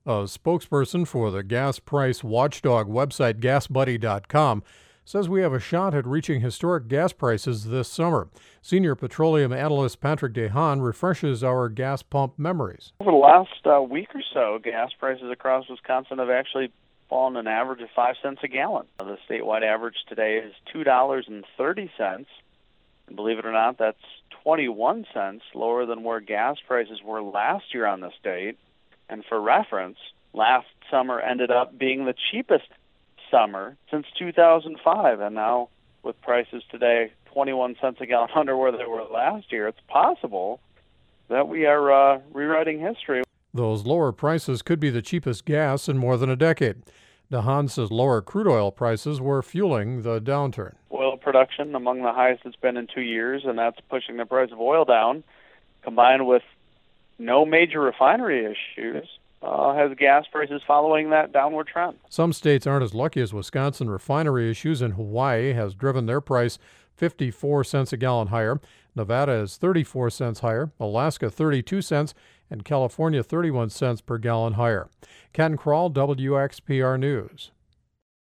A spokesperson for the gas price watchdog website GasBuddy.com says we have a shot at reaching historic gas prices this summer. Senior petroleum analyst Patrick DeHaan refreshes our gas pump memories. Over the last week or so, gas prices across Wisconsin have actually fallen an average of 5 cents a gallon. The statewide average today is $2.30. And believe it or not, that's 21 cents lower than where gas prices were last year on this date. And for reference, last summer ended up being the cheapest summer since 2005. And now, with prices today 21 cents a gallon under where they were last year, it's possible that we are rewriting history. Those lower prices could be the cheapest gas in more than a decade. DeHaan says lower crude oil prices were fueling the downturn. Oil production among the highest it's been in 2 years, and that's pushing the price of oil down, combined with no major refinery issues, has gas prices following that downward trend. Some states aren't as lucky as Wisconsin. Refinery issues in Hawaii has driven their price 54 cents a gallon higher. Nevada is 34 cents higher, Alaska 32 cents, and California 31 cents per gallon higher. Ken Kroll, WXPR News.